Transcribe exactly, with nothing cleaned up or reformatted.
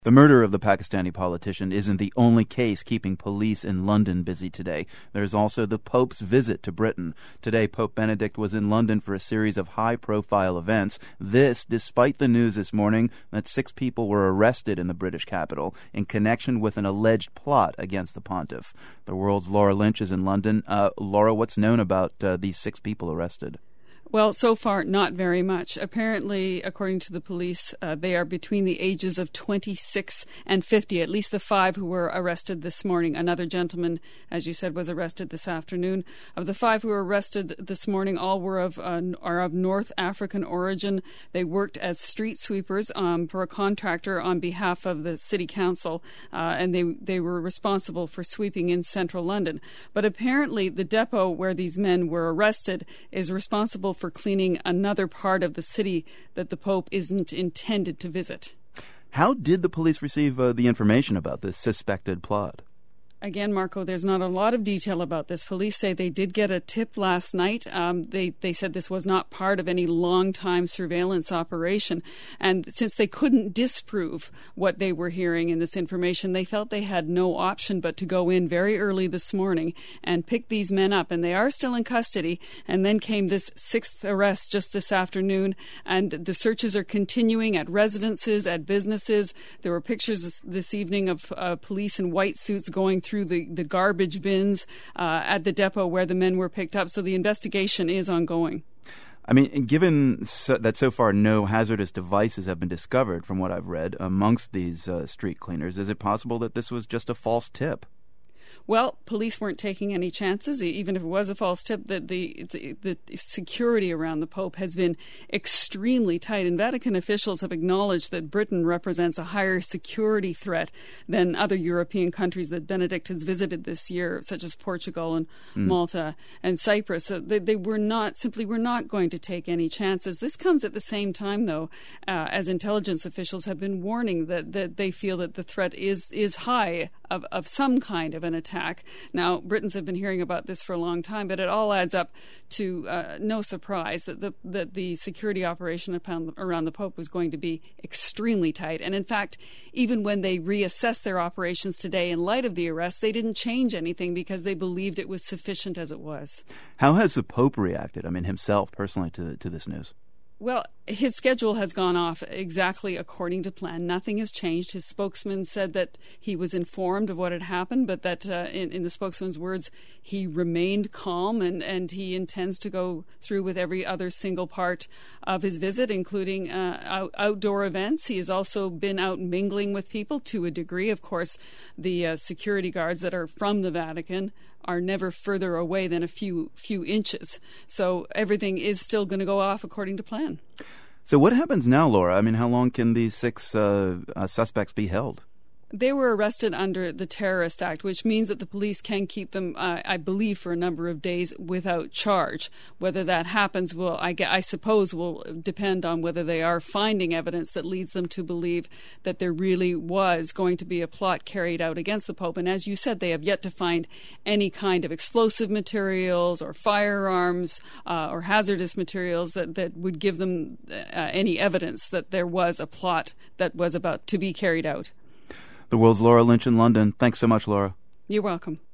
The murder of the Pakistani politician isn't the only case keeping police in London busy today. There's also the Pope's visit to Britain. Today, Pope Benedict was in London for a series of high-profile events. This, despite the news this morning that six people were arrested in the British capital in connection with an alleged plot against the pontiff. The World's Laura Lynch is in London. Uh, Laura, what's known about uh, these six people arrested? Well, so far, not very much. Apparently, according to the police, uh, they are between the ages of twenty-six and fifty, at least the five who were arrested this morning. Another gentleman, as you said, was arrested this afternoon. Of the five who were arrested this morning, all were of uh, are of North African origin. They worked as street sweepers um, for a contractor on behalf of the city council, uh, and they, they were responsible for sweeping in central London. But apparently, the depot where these men were arrested is responsible for cleaning another part of the city that the Pope isn't intended to visit. How did the police receive uh, the information about this suspected plot? Again, Marco, there's not a lot of detail about this. Police say they did get a tip last night. Um, they, they said this was not part of any long-time surveillance operation. And since they couldn't disprove what they were hearing in this information, they felt they had no option but to go in very early this morning and pick these men up. And they are still in custody. And then came this sixth arrest just this afternoon. And the searches are continuing at residences, at businesses. There were pictures this, this evening of uh, police in white suits going through through the, the garbage bins uh, at the depot where the men were picked up. So the investigation is ongoing. I mean, given so, that so far no hazardous devices have been discovered, from what I've read, amongst these uh, street cleaners, is it possible that this was just a false tip? Well, police weren't taking any chances, even if it was a false tip. That the, the the security around the Pope has been extremely tight, and Vatican officials have acknowledged that Britain represents a higher security threat than other European countries that Benedict has visited this year, such as Portugal and mm. Malta and Cyprus. So they, they were not simply were not going to take any chances. This comes at the same time, though, uh, as intelligence officials have been warning that, that they feel that the threat is is high of, of some kind of an attack. Now, Britons have been hearing about this for a long time, but it all adds up to uh, no surprise that the that the security operation around the Pope was going to be extremely tight. And in fact, even when they reassessed their operations today in light of the arrest, they didn't change anything because they believed it was sufficient as it was. How has the Pope reacted, I mean, himself personally, to to this news? Well, his schedule has gone off exactly according to plan. Nothing has changed. His spokesman said that he was informed of what had happened, but that uh, in, in the spokesman's words, he remained calm and, and he intends to go through with every other single part of his visit, including uh, out, outdoor events. He has also been out mingling with people to a degree. Of course, the uh, security guards that are from the Vatican are never further away than a few few inches. So everything is still going to go off according to plan. So what happens now, Laura? I mean, how long can these six uh, uh, suspects be held? They were arrested under the Terrorist Act, which means that the police can keep them, uh, I believe, for a number of days without charge. Whether that happens will, I, I suppose, will depend on whether they are finding evidence that leads them to believe that there really was going to be a plot carried out against the Pope. And as you said, they have yet to find any kind of explosive materials or firearms uh, or hazardous materials that, that would give them uh, any evidence that there was a plot that was about to be carried out. The World's Laura Lynch in London. Thanks so much, Laura. You're welcome.